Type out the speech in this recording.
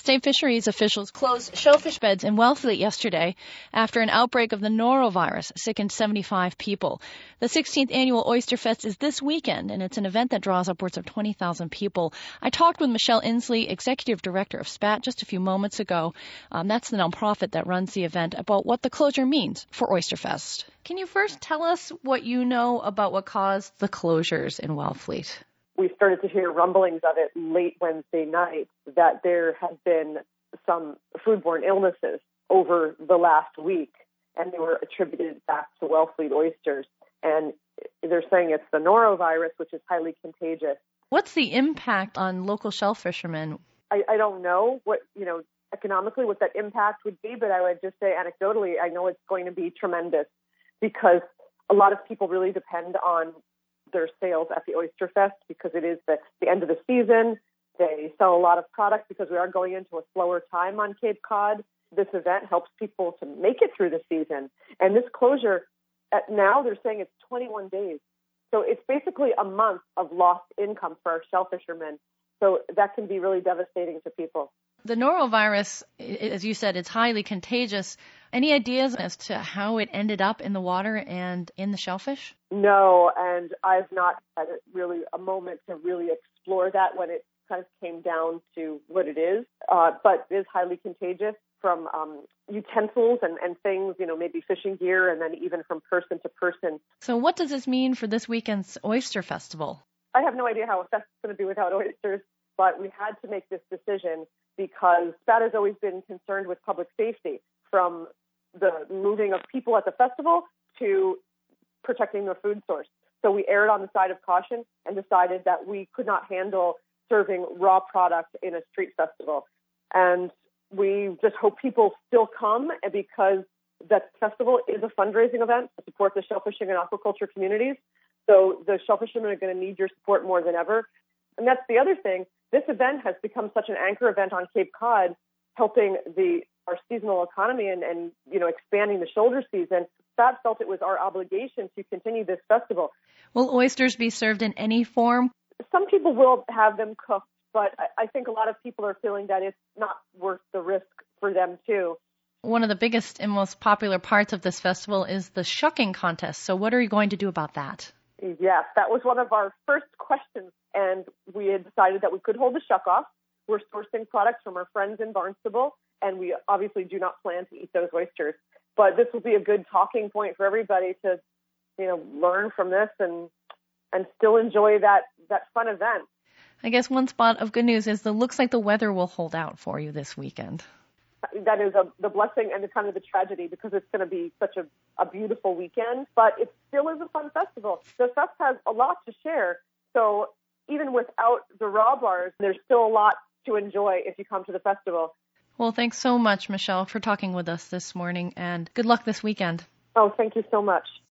State fisheries officials closed shellfish beds in Wellfleet yesterday after an outbreak of the norovirus sickened 75 people. The 16th annual Oyster Fest is this weekend, and it's an event that draws upwards of 20,000 people. I talked with Michelle Inslee, executive director of SPAT, just a few moments ago. That's the nonprofit that runs the event, about what the closure means for Oyster Fest. Can you first tell us what you know about what caused the closures in Wellfleet? We started to hear rumblings of it late Wednesday night that there had been some foodborne illnesses over the last week, and they were attributed back to Wellfleet oysters. And they're saying it's the norovirus, which is highly contagious. What's the impact on local shell fishermen? I don't know what, economically what that impact would be, but I would just say anecdotally, I know it's going to be tremendous because a lot of people really depend on their sales at the Oyster Fest because it is the end of the season. They sell a lot of product because we are going into a slower time on Cape Cod. This event helps people to make it through the season. And this closure, now they're saying it's 21 days. So it's basically a month of lost income for our shell fishermen. So that can be really devastating to people. The norovirus, as you said, it's highly contagious. Any ideas as to how it ended up in the water and in the shellfish? No, and I've not had really a moment to really explore that when it kind of came down to what it is. But it is highly contagious from utensils and things, maybe fishing gear, and then even from person to person. So what does this mean for this weekend's Oyster Festival? I have no idea how a fest is going to be without oysters, but we had to make this decision because SPAT has always been concerned with public safety, from the moving of people at the festival to protecting the food source. So we erred on the side of caution and decided that we could not handle serving raw product in a street festival. And we just hope people still come because that festival is a fundraising event to support the shellfishing and aquaculture communities. So the shellfishermen are going to need your support more than ever. And that's the other thing. This event has become such an anchor event on Cape Cod, helping our seasonal economy and expanding the shoulder season. SPAT felt it was our obligation to continue this festival. Will oysters be served in any form? Some people will have them cooked, but I think a lot of people are feeling that it's not worth the risk for them too. One of the biggest and most popular parts of this festival is the shucking contest. So what are you going to do about that? Yes, that was one of our first questions, and we had decided that we could hold the shuck-off. We're sourcing products from our friends in Barnstable, and we obviously do not plan to eat those oysters. But this will be a good talking point for everybody to, learn from this and still enjoy that fun event. I guess one spot of good news is it looks like the weather will hold out for you this weekend. That is the blessing and the kind of the tragedy because it's going to be such a beautiful weekend, but it still is a fun festival. The fest has a lot to share, so even without the raw bars, there's still a lot to enjoy if you come to the festival. Well, thanks so much, Michelle, for talking with us this morning, and good luck this weekend. Oh, thank you so much.